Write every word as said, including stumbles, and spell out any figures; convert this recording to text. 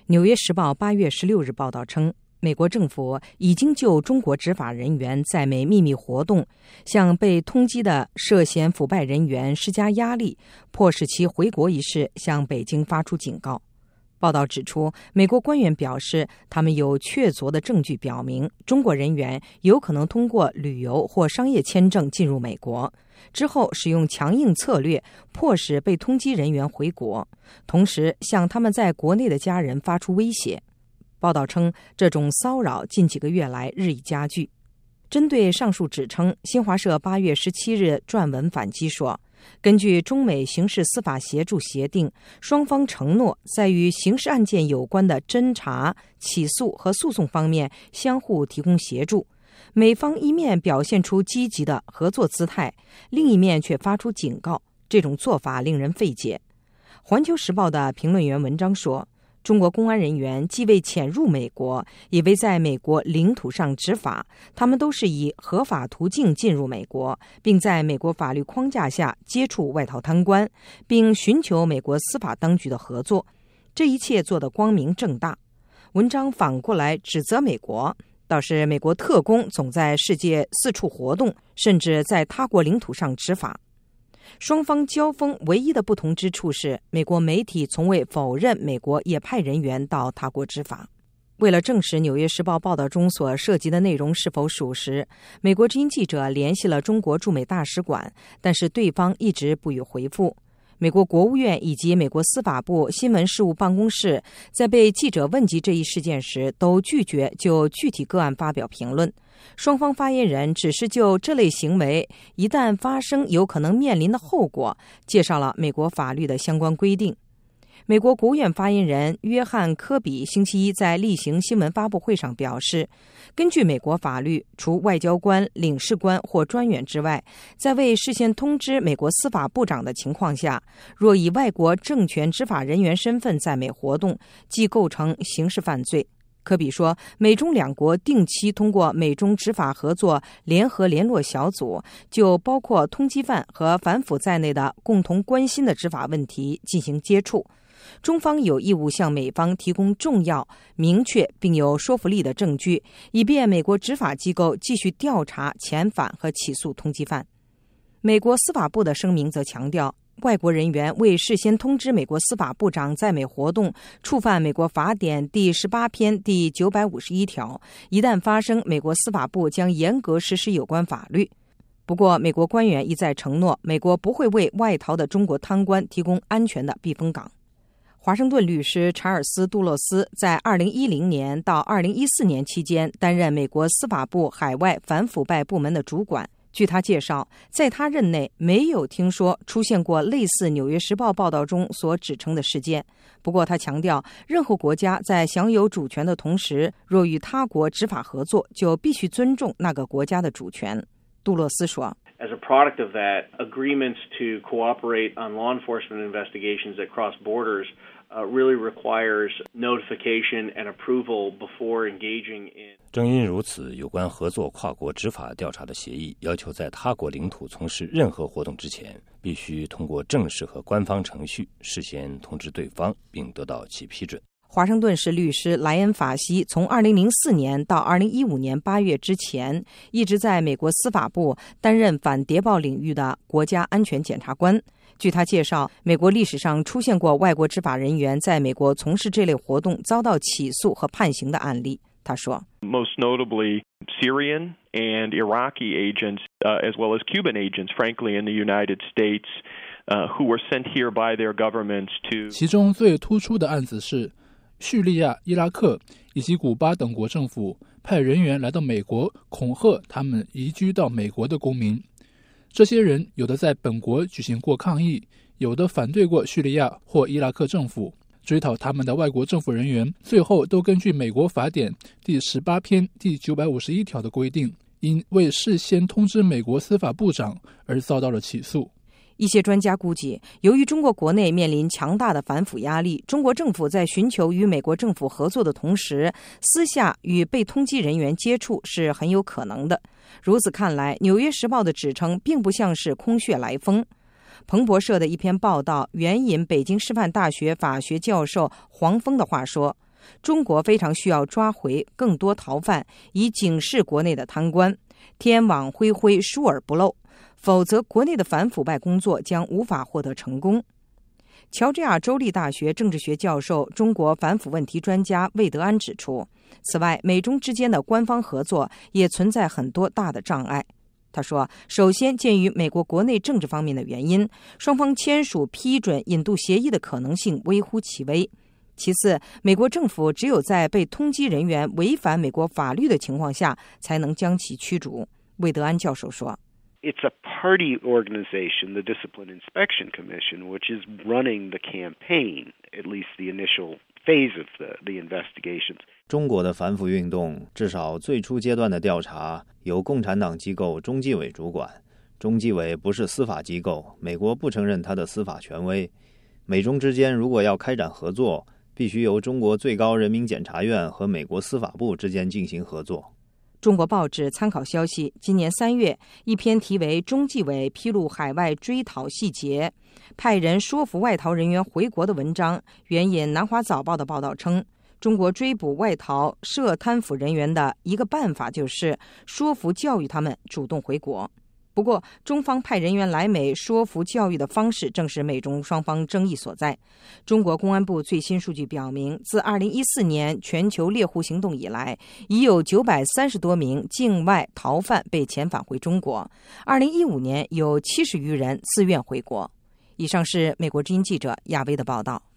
纽约时报八月十六日报道称，美国政府已经就中国执法人员在美秘密活动，向被通缉的涉嫌腐败人员施加压力，迫使其回国一事向北京发出警告。报道指出，美国官员表示，他们有确凿的证据表明，中国人员有可能通过旅游或商业签证进入美国，之后使用强硬策略迫使被通缉人员回国，同时向他们在国内的家人发出威胁。报道称，这种骚扰近几个月来日益加剧。针对上述指称，新华社八月十七日撰文反击说，根据中美刑事司法协助协定，双方承诺在与刑事案件有关的侦查、起诉和诉讼方面相互提供协助。美方一面表现出积极的合作姿态，另一面却发出警告，这种做法令人费解。环球时报的评论员文章说，中国公安人员既未潜入美国，也未在美国领土上执法，他们都是以合法途径进入美国，并在美国法律框架下接触外逃贪官，并寻求美国司法当局的合作。这一切做得光明正大。文章反过来指责美国，倒是美国特工总在世界四处活动，甚至在他国领土上执法。双方交锋唯一的不同之处是，美国媒体从未否认美国也派人员到他国执法。为了证实《纽约时报》报道中所涉及的内容是否属实，美国之音记者联系了中国驻美大使馆，但是对方一直不予回复。美国国务院以及美国司法部新闻事务办公室在被记者问及这一事件时，都拒绝就具体个案发表评论。双方发言人只是就这类行为一旦发生有可能面临的后果，介绍了美国法律的相关规定。美国国务院发言人约翰·科比星期一在例行新闻发布会上表示，根据美国法律，除外交官、领事官或专员之外，在未事先通知美国司法部长的情况下，若以外国政权执法人员身份在美活动，即构成刑事犯罪。科比说，美中两国定期通过美中执法合作联合联络小组，就包括通缉犯和反腐在内的共同关心的执法问题进行接触。中方有义务向美方提供重要、明确并有说服力的证据，以便美国执法机构继续调查、遣返和起诉通缉犯。美国司法部的声明则强调，外国人员未事先通知美国司法部长在美活动，触犯美国法典第十八篇第九百五十一条，一旦发生，美国司法部将严格实施有关法律。不过，美国官员一再承诺，美国不会为外逃的中国贪官提供安全的避风港。华盛顿律师查尔斯·杜洛斯在二零一零年到二零一四年期间担任美国司法部海外反腐败部门的主管。据他介绍，在他任内没有听说出现过类似《纽约时报》报道中所指称的事件。不过他强调，任何国家在享有主权的同时，若与他国执法合作，就必须尊重那个国家的主权。杜洛斯说， As a product of that, agreements to cooperate on law enforcement investigations that cross borders uh, really requires notification and approval before engaging in. 正因如此，有关合作跨国执法调查的协议，要求在他国领土从事任何活动之前，必须通过正式和官方程序，事先通知对方，并得到其批准。 华盛顿市律师莱恩·法西从二零零四年到二零一五年八月之前，一直在美国司法部担任反谍报领域的国家安全检察官。据他介绍，美国历史上出现过外国执法人员在美国从事这类活动遭到起诉和判刑的案例。他说 Most notably, Syrian and Iraqi agents, uh, as well as Cuban agents, frankly, in the United States, uh, who were sent here by their governments to... 其中最突出的案子是叙利亚、伊拉克以及古巴等国政府派人员来到美国，恐吓他们移居到美国的公民。这些人有的在本国举行过抗议，有的反对过叙利亚或伊拉克政府。追讨他们的外国政府人员最后都根据美国法典第十八篇第九百五十一条的规定，因未事先通知美国司法部长而遭到了起诉。 一些专家估计，由于中国国内面临强大的反腐压力，中国政府在寻求与美国政府合作的同时，私下与被通缉人员接触是很有可能的。如此看来，《纽约时报》的指称并不像是空穴来风。彭博社的一篇报道援引北京师范大学法学教授黄峰的话说， 中国非常需要抓回更多逃犯，以警示国内的贪官，天网恢恢，疏而不漏，否则国内的反腐败工作将无法获得成功。乔治亚州立大学政治学教授、中国反腐问题专家魏德安指出，此外，美中之间的官方合作也存在很多大的障碍。他说，首先，鉴于美国国内政治方面的原因，双方签署批准引渡协议的可能性微乎其微。其次，美国政府只有在被通缉人员违反美国法律的情况下，才能将其驱逐。魏德安教授说， It's a party organization, the Discipline Inspection Commission, which is running the campaign, at least the initial phase of the, the investigations. 中国的反腐运动至少最初阶段的调查由共产党机构中纪委主管，中纪委不是司法机构，美国不承认它的司法权威。美中之间如果要开展合作，必须由中国最高人民检察院和美国司法部之间进行合作。 中国报纸参考消息，今年三月，一篇题为《中纪委披露海外追讨细节，派人说服外逃人员回国》的文章，援引南华早报的报道称，中国追捕外逃涉贪腐人员的一个办法就是说服教育他们主动回国。不过，中方派人员来美说服教育的方式正是美中双方争议所在。中国公安部最新数据表明，自二零一四年全球猎狐行动以来，已有九百三十多名境外逃犯被遣返回中国。二零一五年有七十余人自愿回国。以上是美国之音记者亚薇的报道。